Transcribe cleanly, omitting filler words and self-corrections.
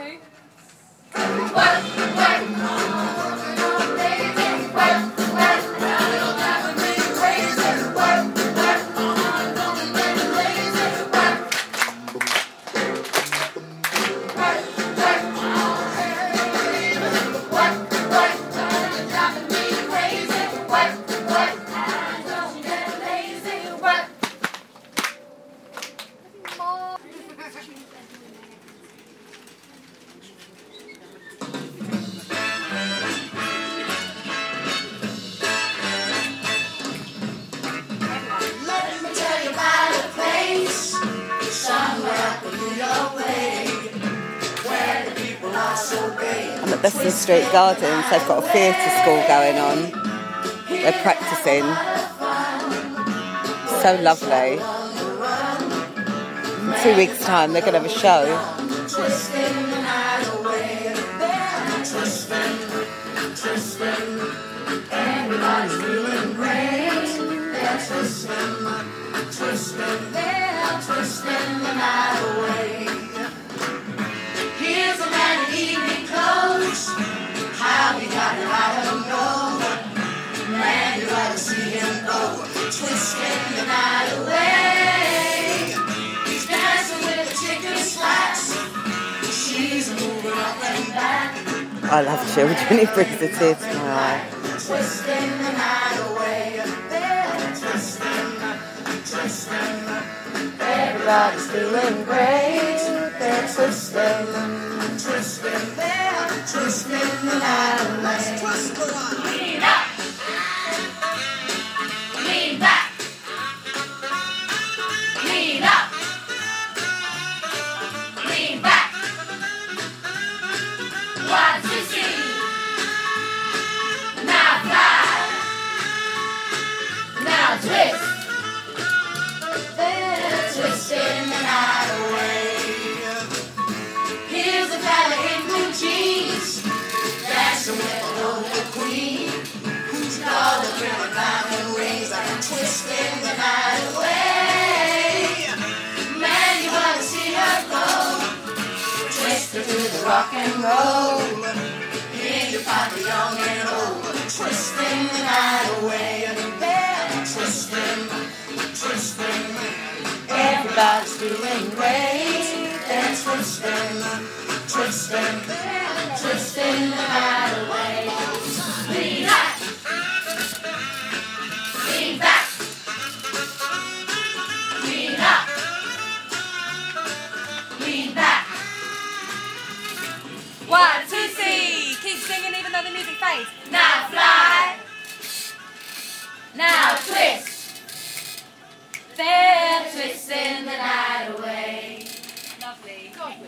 I'm at Beston Street Gardens. They've got a theatre school going on. They're practising. So lovely. In 2 weeks' time they're going to have a show. Everybody's feeling great. They're twisting the night away. Here's a man in evening clothes. How he got it, I don't know. Man, you'd like to see him go, twisting the night away. He's dancing with a chick in slacks. She's moving up and back. I love children, it brings a tear to my eye. Twisting the night away. They're twisting. Everybody's feeling great. They're twisting the night away. Lean up, lean back, lean up, lean back. What you see? Now fly, now twist. They're twisting the night away. Here's a fella in blue jeans, dancing with an old queen, who's got the pretty diamond rings like twisting the night away. Man, you wanna see her go, twisting to the rock and roll. Here you find the young and old, twisting the night away. They're twisting. Everybody's feeling great. They're twisting the night away. Lean up, lean back, lean up, lean back. 1, 2, 3. Keep singing even though the music fades. Now fly, now twist. They're twisting the night away.